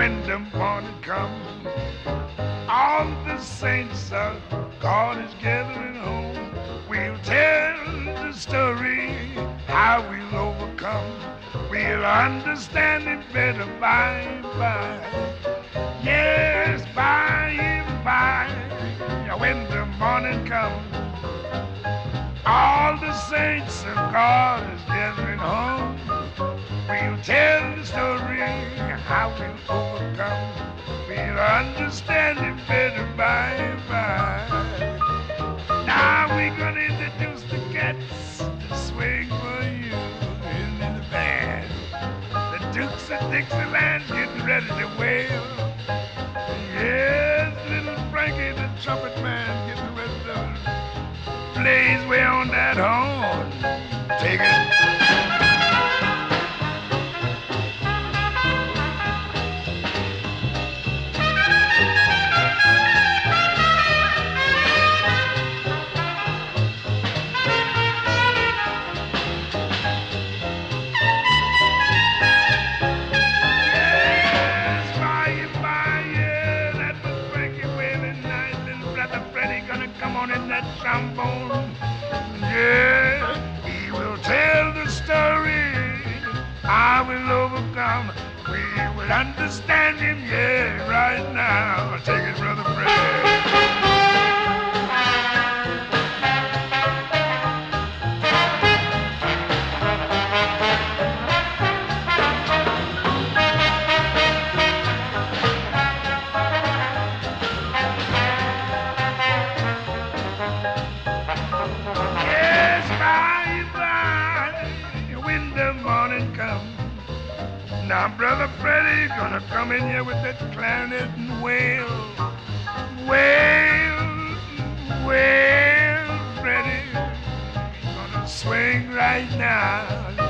when the morning comes, all the saints of God is gathering home. We'll tell the story how we'll overcome. We'll understand it better by and by. Yes, by and by, when the morning comes, all the saints of God is gathering home. We'll tell the story how we'll overcome. We'll understand it better by and by. Now we're gonna introduce the cats to swing for you in the band. The Dukes of Dixieland's getting ready to wail. Yes, little Frankie the trumpet man getting ready to blaze way on that horn. Take it. Trombone, yeah, he will tell the story. I will overcome. We will understand him, yeah, right now. Take it, Brother Fred. Now, Brother Freddie gonna come in here with that clarinet and wail, wail, wail, Freddie. He's gonna swing right now.